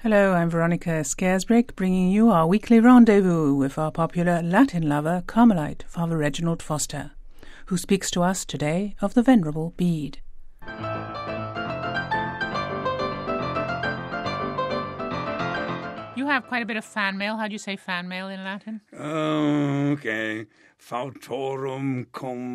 Hello, I'm Veronica Scaresbrick, bringing you our weekly rendezvous with our popular Latin lover, Carmelite Father Reginald Foster, who speaks to us today of the Venerable Bede. You have quite a bit of fan mail. How do you say fan mail in Latin? Okay. Fautorum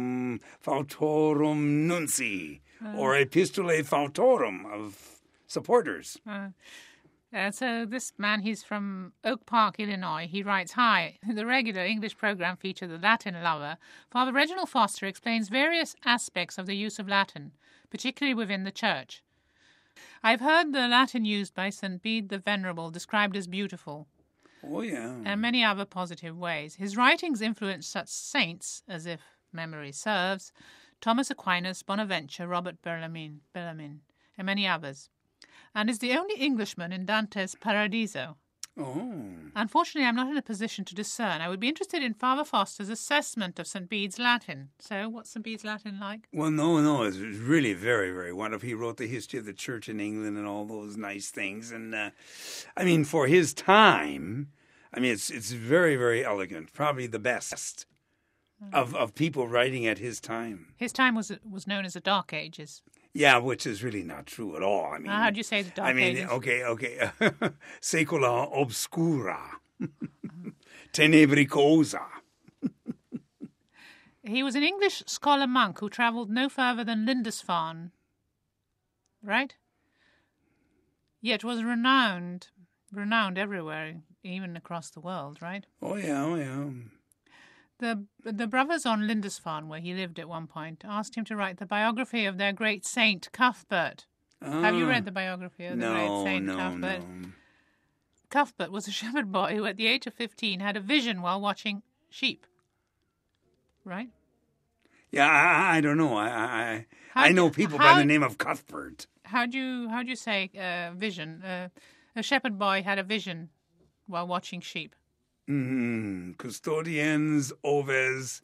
nunci, or epistolae fautorum of supporters. So this man, he's from Oak Park, Illinois. He writes, "Hi, the regular English program feature, The Latin Lover. Father Reginald Foster explains various aspects of the use of Latin, particularly within the Church. I've heard the Latin used by St. Bede the Venerable described as beautiful. Oh, yeah. And many other positive ways. His writings influenced such saints, as if memory serves, Thomas Aquinas, Bonaventure, Robert Bellarmine, and many others, and is the only Englishman in Dante's Paradiso. Oh. Unfortunately, I'm not in a position to discern. I would be interested in Father Foster's assessment of St. Bede's Latin. So, what's St. Bede's Latin like? Well, no, it's really very, very wonderful. He wrote the history of the church in England and all those nice things. And, for his time, it's very, very elegant. Probably the best of people writing at his time. His time was known as the Dark Ages. Yeah, which is really not true at all. How do you say the Dark Ages? Okay. Secula obscura. Tenebricosa. He was an English scholar monk who travelled no further than Lindisfarne, right? Yet was renowned everywhere, even across the world, right? Oh, yeah. The brothers on Lindisfarne, where he lived at one point, asked him to write the biography of their great saint, Cuthbert. Have you read the biography of the great saint, Cuthbert? No. Cuthbert was a shepherd boy who, at the age of 15, had a vision while watching sheep. Right? Yeah, I don't know. I know people by the name of Cuthbert. How do you say vision? A shepherd boy had a vision while watching sheep. Custodiens oves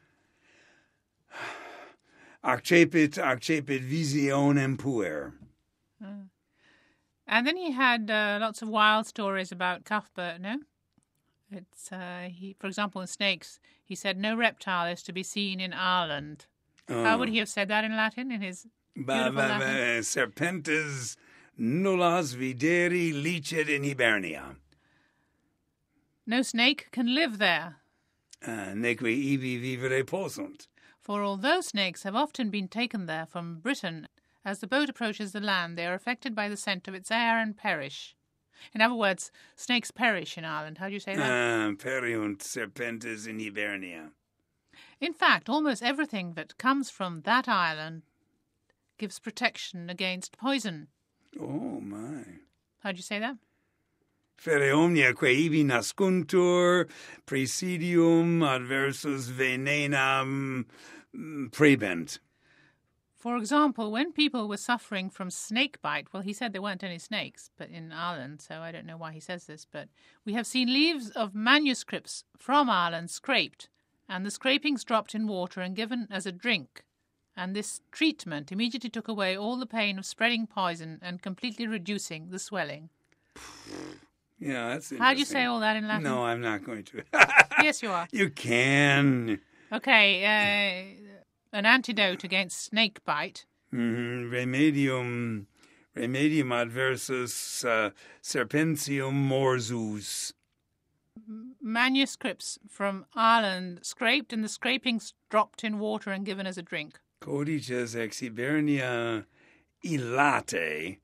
accepit visionem puer. And then he had lots of wild stories about Cuthbert, no? It's for example, in snakes, he said no reptile is to be seen in Ireland. How would he have said that in Latin, in his beautiful Latin? Serpentes nullas videri licet in Hibernia. No snake can live there. Neque ibi vivere possunt. For although snakes have often been taken there from Britain, as the boat approaches the land, they are affected by the scent of its air and perish. In other words, snakes perish in Ireland. How do you say that? Periunt serpentes in Hibernia. In fact, almost everything that comes from that island gives protection against poison. Oh, my. How do you say that? Fere omnia quae ibi nascuntur, praesidium adversus venenam prebent. For example, when people were suffering from snake bite, well, he said there weren't any snakes, but in Ireland, so I don't know why he says this, but we have seen leaves of manuscripts from Ireland scraped, and the scrapings dropped in water and given as a drink. And this treatment immediately took away all the pain of spreading poison and completely reducing the swelling. Yeah, that's interesting. How do you say all that in Latin? No, I'm not going to. Yes, you are. You can. Okay, an antidote against snake bite. Remedium adversus serpentium morsus. Manuscripts from Ireland scraped and the scrapings dropped in water and given as a drink. Codices ex Hibernia illate.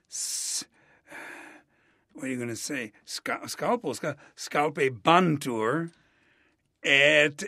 What are you going to say? Scalpe bantur et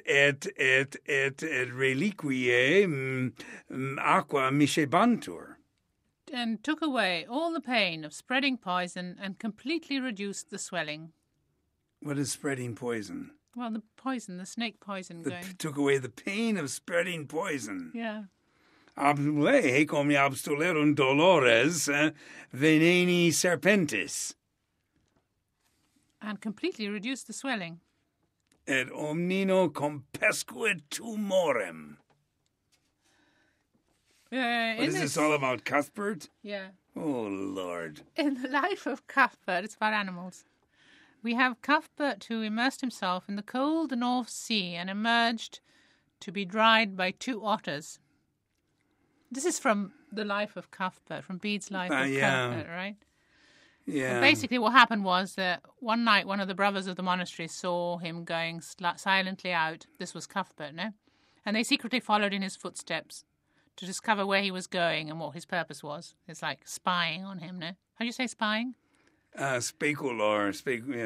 reliquiae aqua miscebantur. And took away all the pain of spreading poison and completely reduced the swelling. What is spreading poison? Well, the snake poison took away the pain of spreading poison. Yeah. Abstule, haec omnia abstulerunt dolores veneni serpentis. And completely reduced the swelling. Et omnino compescuit tumorem. What is this all about, Cuthbert? Yeah. Oh, Lord. In the life of Cuthbert, it's about animals. We have Cuthbert who immersed himself in the cold North Sea and emerged to be dried by 2 otters. This is from the life of Cuthbert, from Bede's life of Cuthbert, right? Yeah. But basically what happened was that one night one of the brothers of the monastery saw him going silently out. This was Cuthbert, no? And they secretly followed in his footsteps to discover where he was going and what his purpose was. It's like spying on him, no? How do you say spying? Speculabantur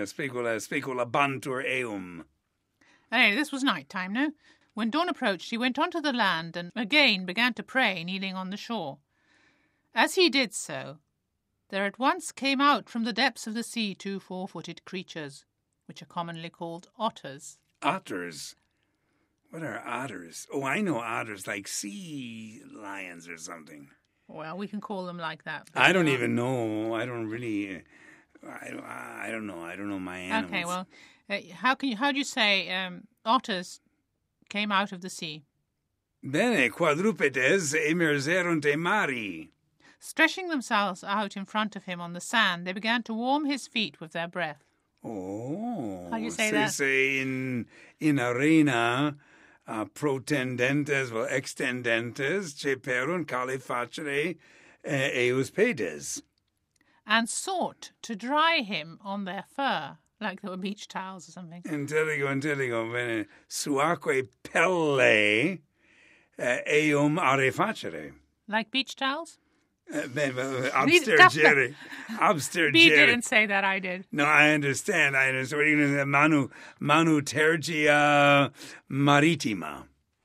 eum. Anyway, this was night time, no? When dawn approached, he went onto the land and again began to pray, kneeling on the shore. As he did so, there at once came out from the depths of the sea 2 4-footed creatures, which are commonly called otters. Otters? What are otters? Oh, I know otters, like sea lions or something. Well, we can call them like that. I don't even know. I don't really... I don't know. I don't know my animals. Okay, well, how do you say otters came out of the sea? Bene, quadrupeds emergerunt e mari. Stretching themselves out in front of him on the sand, they began to warm his feet with their breath. Oh. How do you say that? Say in arena protendentes, well, extendentes, ceperunt calefacere eus pedes. And sought to dry him on their fur, like they were beach towels or something. Intelligo, bene, suaque pelle eum arefacere. Like beach towels? Abstergere. B didn't say that, I did. No, I understand. What are you going to say? Manu tergia maritima.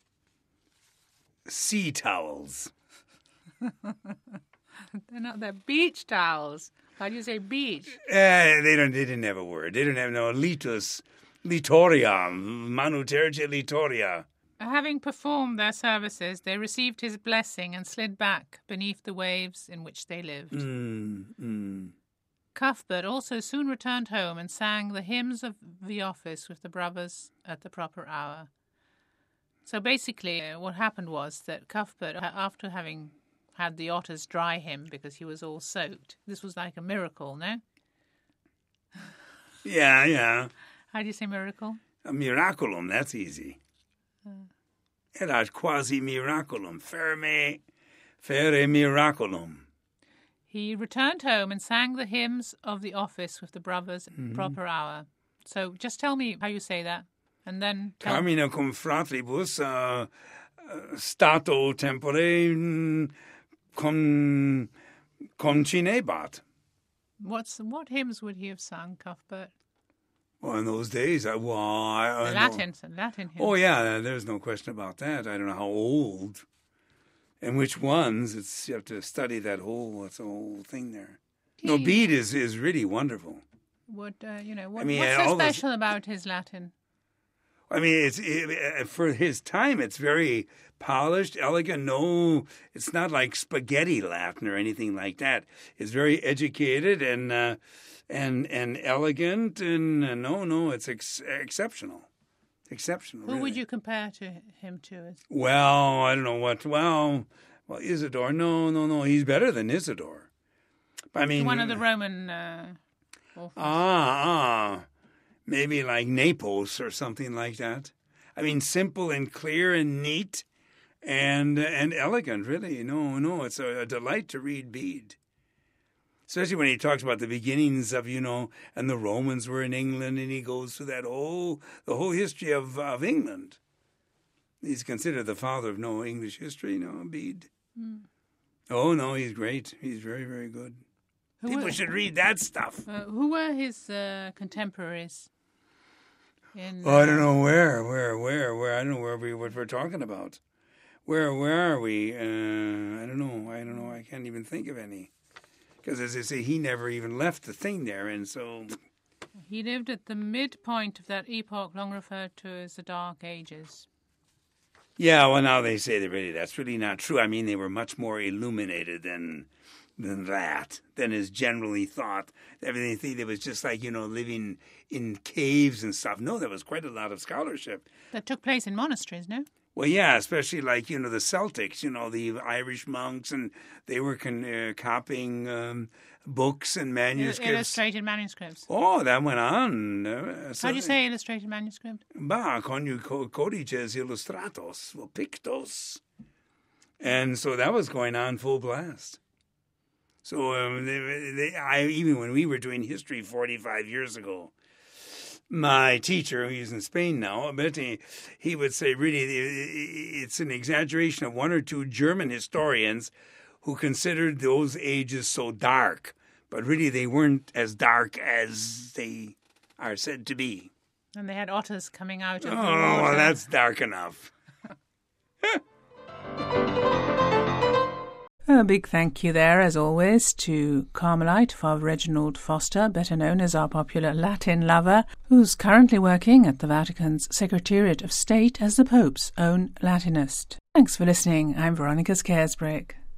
Sea towels. They're beach towels. How do you say beach? They didn't have a word. They didn't have no litus, litoria, manu tergia litoria. Having performed their services, they received his blessing and slid back beneath the waves in which they lived. Cuthbert also soon returned home and sang the hymns of the office with the brothers at the proper hour. So basically, what happened was that Cuthbert, after having had the otters dry him because he was all soaked, this was like a miracle, no? Yeah. How do you say miracle? A miraculum, that's easy. Erat quasi miraculum, fere miraculum. He returned home and sang the hymns of the office with the brothers at the proper hour. So just tell me how you say that, and then tell me. Carmina cum fratribus stato tempore concinebat. What hymns would he have sung, Cuthbert? Well, in those days, I Latin hymns. Oh, yeah, there's no question about that. I don't know how old and which ones. You have to study that whole thing there. No, Bede is really wonderful. What's so special about his Latin? I mean, for his time, it's very polished, elegant. No, it's not like spaghetti Latin or anything like that. It's very educated and elegant, and no, it's exceptional. Exceptional. Who really. would you compare him to? Well, I don't know what. Well, Isidore. No. He's better than Isidore. I mean, one of the Roman. Maybe like Naples or something like that. I mean, simple and clear and neat and elegant. Really, no. It's a delight to read Bede. Especially when he talks about the beginnings of, and the Romans were in England, and he goes through the whole history of England. He's considered the father of English history, Bede. Oh, no, he's great. He's very, very good. People should read that stuff. Who were his contemporaries? I don't know where. I don't know what we're talking about. Where are we? I don't know. I can't even think of any. Because, as I say, he never even left the thing there, and so... He lived at the midpoint of that epoch long referred to as the Dark Ages. Yeah, well, now they say that's really not true. I mean, they were much more illuminated than is generally thought. Everything that was just like, living in caves and stuff. No, there was quite a lot of scholarship. That took place in monasteries, no? Well, yeah, especially like, the Celtics, the Irish monks, and they were copying books and manuscripts. Illustrated manuscripts. Oh, that went on. How do you say illustrated manuscript? Con codices illustratos, well, pictos. And so that was going on full blast. So even when we were doing history 45 years ago, my teacher, who's in Spain now, I bet he would say, really, it's an exaggeration of one or two German historians who considered those ages so dark, but really they weren't as dark as they are said to be. And they had otters coming out of the water. Oh, well, that's dark enough. A big thank you there, as always, to Carmelite Father Reginald Foster, better known as our popular Latin lover, who's currently working at the Vatican's Secretariat of State as the Pope's own Latinist. Thanks for listening. I'm Veronica Scaresbrick.